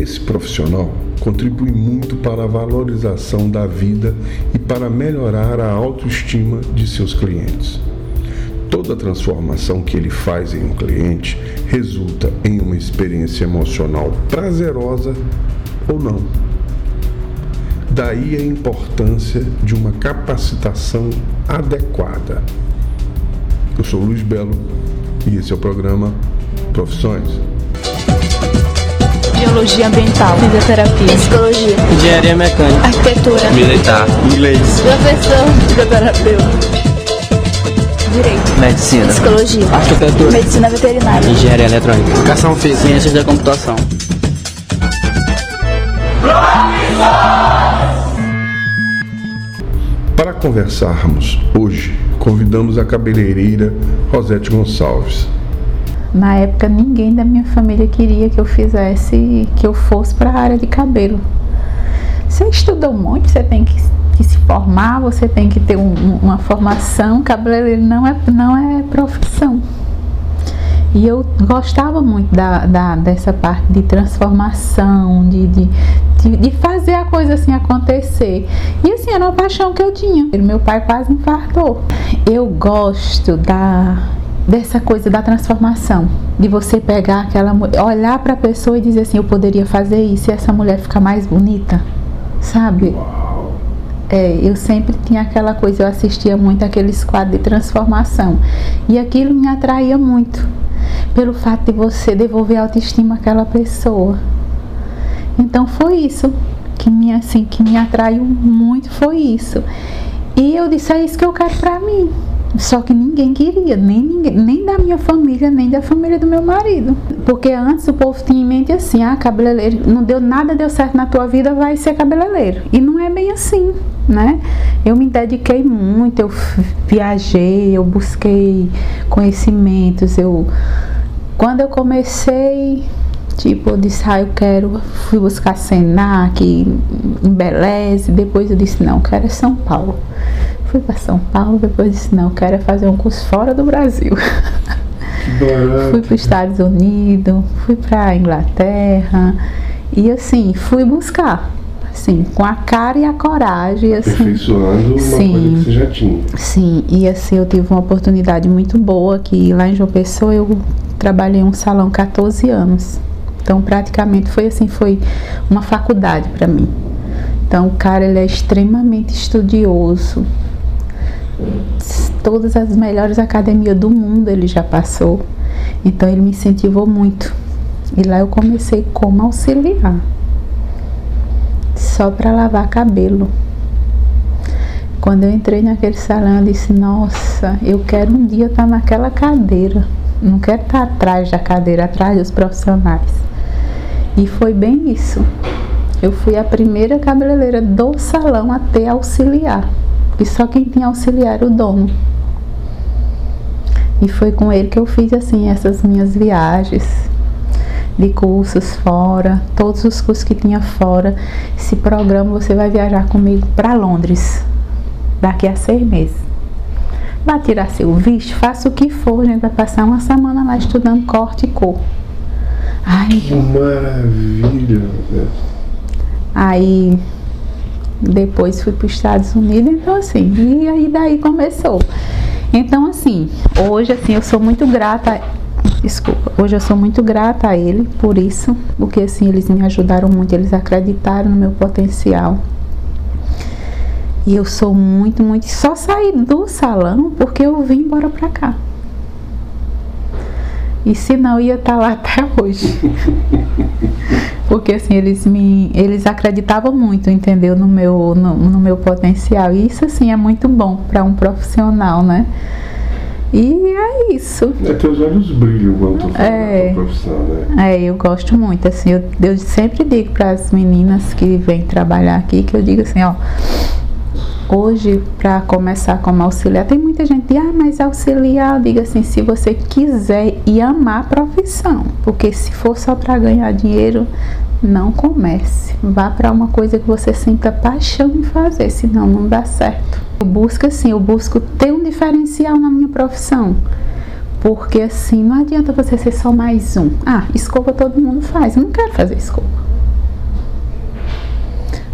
Esse profissional contribui muito para a valorização da vida e para melhorar a autoestima de seus clientes. Toda transformação que ele faz em um cliente resulta em uma experiência emocional prazerosa ou não. Daí a importância de uma capacitação adequada. Eu sou o Luiz Belo e esse é o programa Profissões. Biologia ambiental, fisioterapia, psicologia, engenharia mecânica, arquitetura, militar, inglês, professor, fisioterapeuta, direito, medicina, psicologia, arquitetura, medicina veterinária, engenharia eletrônica, educação física, ciências da computação. Para conversarmos hoje, convidamos a cabeleireira Rosete Gonçalves. Na época, ninguém da minha família queria que eu fosse para a área de cabelo. Você estudou muito, você tem que se formar, você tem que ter uma formação. Cabeleireiro não é profissão. E eu gostava muito dessa parte de transformação, de fazer a coisa assim acontecer. E assim, era uma paixão que eu tinha. Meu pai quase infartou. Eu gosto dessa coisa da transformação, de você pegar aquela mulher, olhar para a pessoa e dizer assim, eu poderia fazer isso e essa mulher ficar mais bonita, sabe? Eu sempre tinha aquela coisa, eu assistia muito aqueles quadros de transformação e aquilo me atraía muito, pelo fato de você devolver a autoestima àquela pessoa. Então foi isso que me atraiu muito, foi isso. E eu disse, é isso que eu quero pra mim. Só que ninguém queria, nem da minha família, nem da família do meu marido. Porque antes o povo tinha em mente assim, cabeleireiro, nada deu certo na tua vida, vai ser cabeleireiro. E não é bem assim, né? Eu me dediquei muito, eu viajei, eu busquei conhecimentos, quando eu comecei, eu disse, fui buscar Senac, em Beleze, depois eu disse, não, eu quero São Paulo. Fui para São Paulo, depois disse, não, eu quero fazer um curso fora do Brasil. Fui para os Estados Unidos, fui para a Inglaterra, e assim, fui buscar, assim, com a cara e a coragem. Assim, aperfeiçoando uma coisa que você já tinha. Sim, e assim, eu tive uma oportunidade muito boa, que lá em João Pessoa eu trabalhei em um salão 14 anos. Então, praticamente foi uma faculdade para mim. Então, o cara, ele é extremamente estudioso. Todas as melhores academias do mundo ele já passou. Então, ele me incentivou muito. E lá eu comecei como auxiliar. Só para lavar cabelo. Quando eu entrei naquele salão, eu disse, nossa, eu quero um dia estar naquela cadeira. Não quero estar atrás da cadeira, atrás dos profissionais. E foi bem isso. Eu fui a primeira cabeleireira do salão a ter auxiliar. E só quem tinha auxiliar era o dono. E foi com ele que eu fiz assim essas minhas viagens de cursos fora, todos os cursos que tinha fora. Esse programa você vai viajar comigo para Londres daqui a 6 meses. Vai tirar seu visto, faça o que for, a gente vai passar uma semana lá estudando corte e cor. Ai, que maravilha! Aí depois fui para os Estados Unidos, então assim, e aí daí começou. Então assim, hoje assim eu sou muito grata, hoje eu sou muito grata a ele por isso, porque assim eles me ajudaram muito, eles acreditaram no meu potencial. E eu sou muito, só saí do salão porque eu vim embora pra cá. E se não, ia estar lá até hoje. Porque assim, eles acreditavam muito, entendeu? No meu potencial. E isso assim é muito bom para um profissional, né? E é isso. Teus olhos brilham quando tu fala da tua profissão, né? Eu gosto muito, assim, eu sempre digo para as meninas que vêm trabalhar aqui, que eu digo assim, hoje, para começar como auxiliar, tem muita gente que diz, mas auxiliar, eu digo assim, se você quiser e amar a profissão, porque se for só para ganhar dinheiro, não comece. Vá para uma coisa que você sinta paixão em fazer, senão não dá certo. Eu busco ter um diferencial na minha profissão, porque assim, não adianta você ser só mais um. Escova todo mundo faz, eu não quero fazer escova.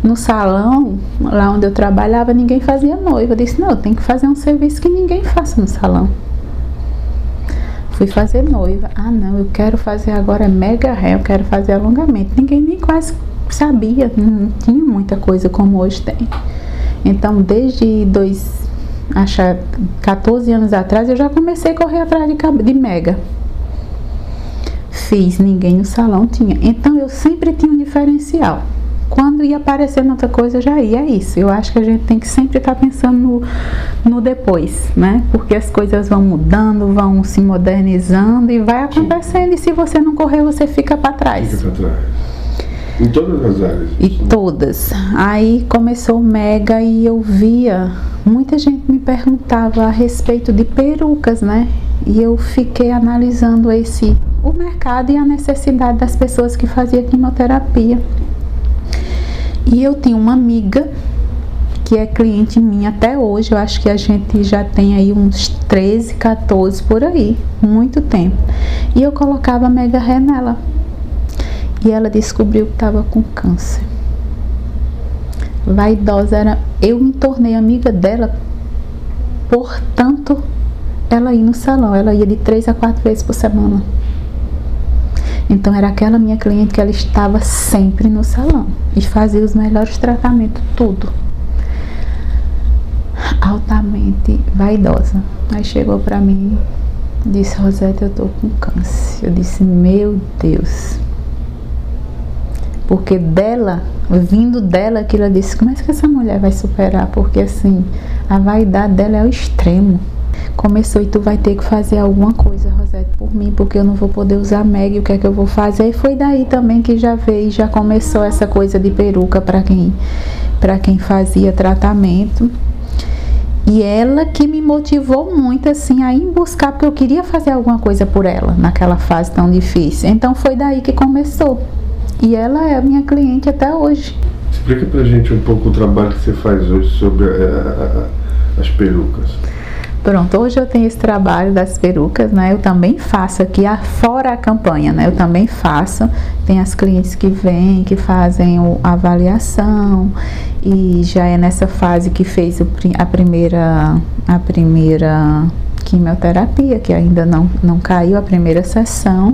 no salão, lá onde eu trabalhava, ninguém fazia noiva. Eu disse, não, eu tenho que fazer um serviço que ninguém faça no salão. Fui fazer noiva. Ah, não, eu quero fazer agora mega ré, eu quero fazer alongamento. Ninguém nem quase sabia, não tinha muita coisa como hoje tem. Então, desde 14 anos atrás, eu já comecei a correr atrás de mega. Fiz, ninguém no salão tinha. Então, eu sempre tinha um diferencial. Quando ia aparecendo outra coisa, já ia. É isso. Eu acho que a gente tem que sempre estar pensando no depois, né? Porque as coisas vão mudando, vão se modernizando e vai acontecendo. Sim. E se você não correr, você fica para trás. Fica para trás. Em todas as áreas. E todas. Aí começou o mega e eu via, muita gente me perguntava a respeito de perucas, né? E eu fiquei analisando o mercado e a necessidade das pessoas que faziam quimioterapia. E eu tinha uma amiga que é cliente minha até hoje, eu acho que a gente já tem aí uns 13, 14 por aí, muito tempo. E eu colocava mega ré nela. E ela descobriu que estava com câncer. Vaidosa eu me tornei amiga dela, portanto, ela ia no salão, ela ia de 3 a 4 vezes por semana. Então era aquela minha cliente que ela estava sempre no salão e fazia os melhores tratamentos, tudo. Altamente vaidosa. Aí chegou pra mim e disse, Rosete, eu tô com câncer. Eu disse, meu Deus. Porque vindo dela, aquilo, eu disse, como é que essa mulher vai superar? Porque assim, a vaidade dela é o extremo. Começou, e tu vai ter que fazer alguma coisa, Rosete, por mim, porque eu não vou poder usar mega, e o que é que eu vou fazer? E foi daí também que já veio, já começou essa coisa de peruca para quem fazia tratamento. E ela que me motivou muito, assim, a ir buscar, porque eu queria fazer alguma coisa por ela, naquela fase tão difícil. Então foi daí que começou. E ela é a minha cliente até hoje. Explica pra gente um pouco o trabalho que você faz hoje sobre as perucas. Pronto, hoje eu tenho esse trabalho das perucas, né? Eu também faço aqui, fora a campanha, né? Eu também faço. Tem as clientes que vêm, que fazem a avaliação, e já é nessa fase que fez a primeira quimioterapia, que ainda não caiu a primeira sessão.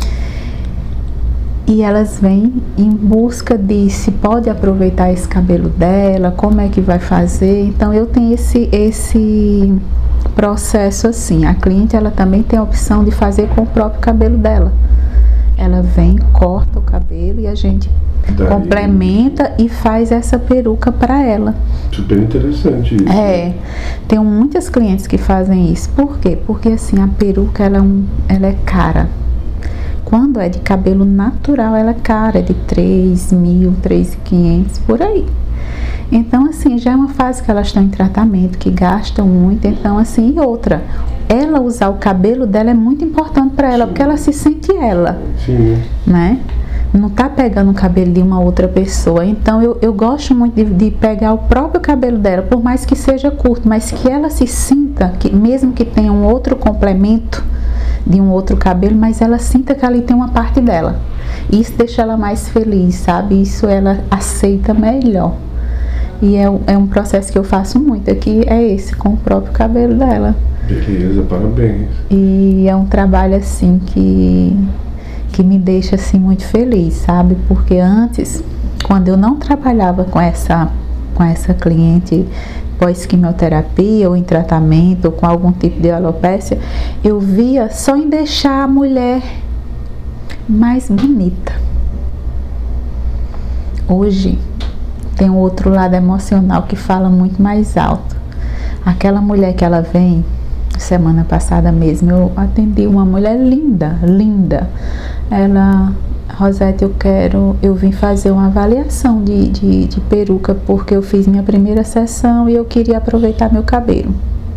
E elas vêm em busca de se pode aproveitar esse cabelo dela, como é que vai fazer. Então eu tenho esse processo assim. A cliente, ela também tem a opção de fazer com o próprio cabelo dela. Ela vem, corta o cabelo e a gente complementa e faz essa peruca para ela. Super interessante isso. É, tenho muitas clientes que fazem isso. Por quê? Porque assim, a peruca ela é cara. Quando é de cabelo natural, ela é cara, é de 3.000, 3.500, por aí. Então, assim, já é uma fase que elas estão em tratamento, que gastam muito. Então, assim, e outra, ela usar o cabelo dela é muito importante para ela, porque ela se sente ela. Sim. Né? Não tá pegando o cabelo de uma outra pessoa. Então, eu gosto muito de pegar o próprio cabelo dela, por mais que seja curto, mas que ela se sinta, que mesmo que tenha um outro complemento de um outro cabelo, mas ela sinta que ali tem uma parte dela. Isso deixa ela mais feliz, sabe? Isso ela aceita melhor. E é um processo que eu faço muito aqui, é esse, com o próprio cabelo dela. Beleza, parabéns. E é um trabalho assim que me deixa assim muito feliz, sabe? Porque antes, quando eu não trabalhava com essa cliente pós-quimioterapia ou em tratamento ou com algum tipo de alopécia, eu via só em deixar a mulher mais bonita. Hoje tem um outro lado emocional que fala muito mais alto. Aquela mulher que ela vem, semana passada mesmo, eu atendi uma mulher linda, linda. Ela, Rosete, eu vim fazer uma avaliação de peruca, porque eu fiz minha primeira sessão e eu queria aproveitar meu cabelo.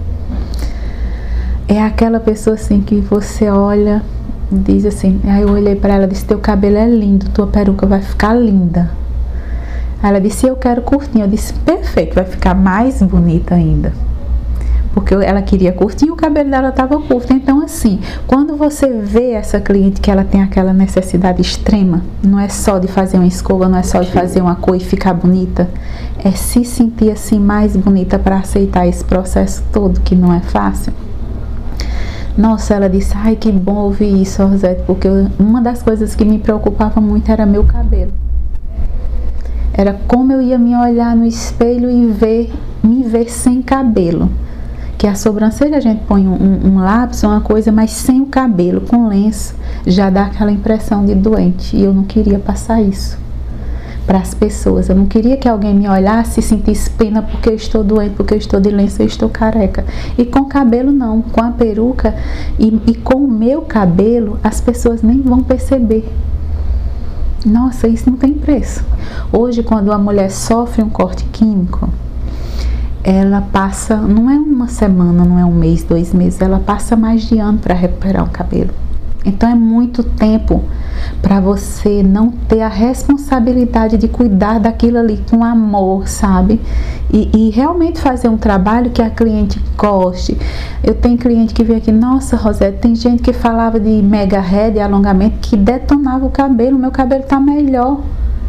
É aquela pessoa assim que você olha, diz assim, aí eu olhei para ela e disse, teu cabelo é lindo, tua peruca vai ficar linda. Aí ela disse, eu quero curtinho. Eu disse, perfeito, vai ficar mais bonita ainda. porque ela queria curtir e o cabelo dela estava curto. Então, assim, quando você vê essa cliente que ela tem aquela necessidade extrema, não é só de fazer uma escova, não é só de fazer uma cor e ficar bonita, é se sentir assim mais bonita para aceitar esse processo todo, que não é fácil. Nossa, ela disse, ai, que bom ouvir isso, Rosete, porque uma das coisas que me preocupava muito era meu cabelo. Era como eu ia me olhar no espelho e me ver sem cabelo. Que a sobrancelha a gente põe um lápis, uma coisa, mas sem o cabelo, com lenço, já dá aquela impressão de doente. E eu não queria passar isso para as pessoas. Eu não queria que alguém me olhasse e sentisse pena porque eu estou doente, porque eu estou de lenço, eu estou careca. E com o cabelo não, com a peruca e com o meu cabelo, as pessoas nem vão perceber. Nossa, isso não tem preço. Hoje, quando a mulher sofre um corte químico, ela passa, não é uma semana, não é um mês, 2 meses, ela passa mais de ano para recuperar o cabelo. Então é muito tempo para você não ter a responsabilidade de cuidar daquilo ali com amor, sabe? E realmente fazer um trabalho que a cliente goste. Eu tenho cliente que vem aqui, nossa, Rosete, tem gente que falava de mega head, alongamento, que detonava o cabelo, meu cabelo tá melhor.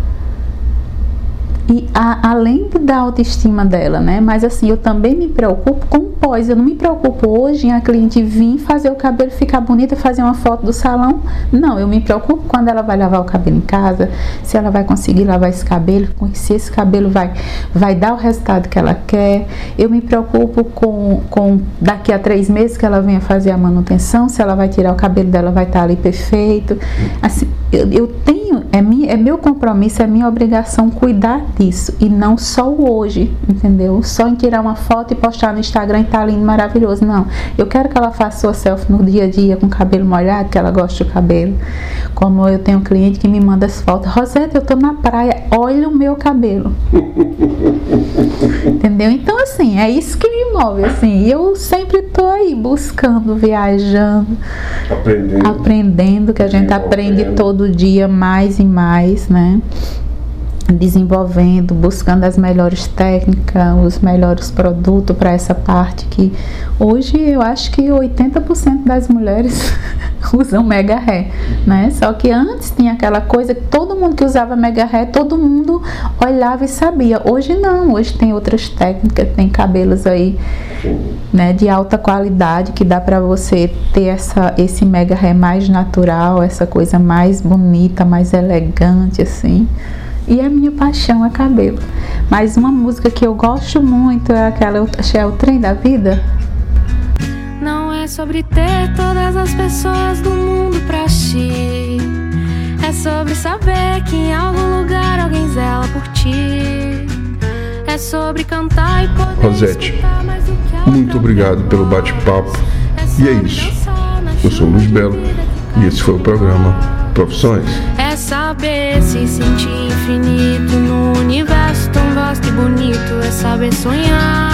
E além da autoestima dela, né? Mas assim, eu também me preocupo com o pós. Eu não me preocupo hoje em a cliente vir fazer o cabelo ficar bonita, fazer uma foto do salão. Não, eu me preocupo quando ela vai lavar o cabelo em casa, se ela vai conseguir lavar esse cabelo, se esse cabelo vai dar o resultado que ela quer. Eu me preocupo com daqui a 3 meses que ela venha fazer a manutenção, se ela vai tirar o cabelo dela, vai estar ali perfeito. Assim, eu tenho, é meu compromisso, é minha obrigação cuidar disso, e não só o hoje, entendeu? Só em tirar uma foto e postar no Instagram e tá lindo, maravilhoso, não. Eu quero que ela faça sua selfie no dia a dia com o cabelo molhado, que ela gosta do cabelo. Como eu tenho um cliente que me manda as fotos, Rosete, eu tô na praia, olha o meu cabelo. Entendeu? Então, assim, é isso que me move, assim, e eu sempre tô aí buscando, viajando, aprendendo, que a gente aprende todo dia mais e mais, né? Desenvolvendo, buscando as melhores técnicas, os melhores produtos para essa parte que hoje eu acho que 80% das mulheres usam mega hair, né? Só que antes tinha aquela coisa que todo mundo que usava mega hair, todo mundo olhava e sabia. Hoje não, hoje tem outras técnicas, tem cabelos aí, né, de alta qualidade que dá para você ter esse mega hair mais natural, essa coisa mais bonita, mais elegante assim. E a minha paixão é cabelo. Mas uma música que eu gosto muito é aquela, é o Trem da Vida. Não é sobre ter todas as pessoas do mundo pra ti. É sobre saber que em algum lugar alguém zela por ti. É sobre cantar e poder Rosete, muito obrigado pelo bate-papo. E é isso. Eu sou o Luiz Belo e esse foi o programa Profissões. É saber se sentir infinito no universo tão vasto e bonito. É saber sonhar.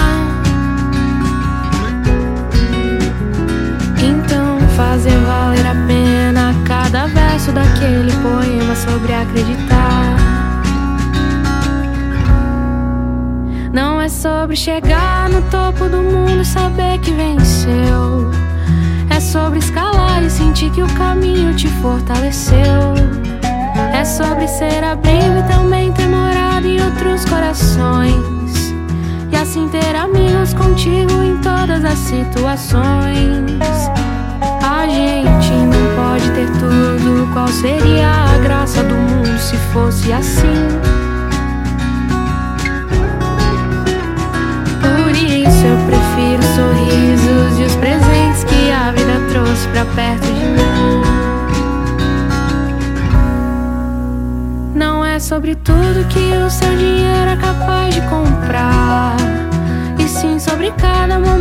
Então fazer valer a pena cada verso daquele poema sobre acreditar. Não é sobre chegar no topo do mundo e saber que venceu. É sobre escalar e sentir que o caminho te fortaleceu. É sobre ser abrigo e também ter morado em outros corações. E assim ter amigos contigo em todas as situações. A gente não pode ter tudo. Qual seria a graça do mundo se fosse assim? Por isso eu prefiro os sorrisos e os presentes que a vida trouxe pra perto de mim. Não é sobre tudo que o seu dinheiro é capaz de comprar, e sim sobre cada momento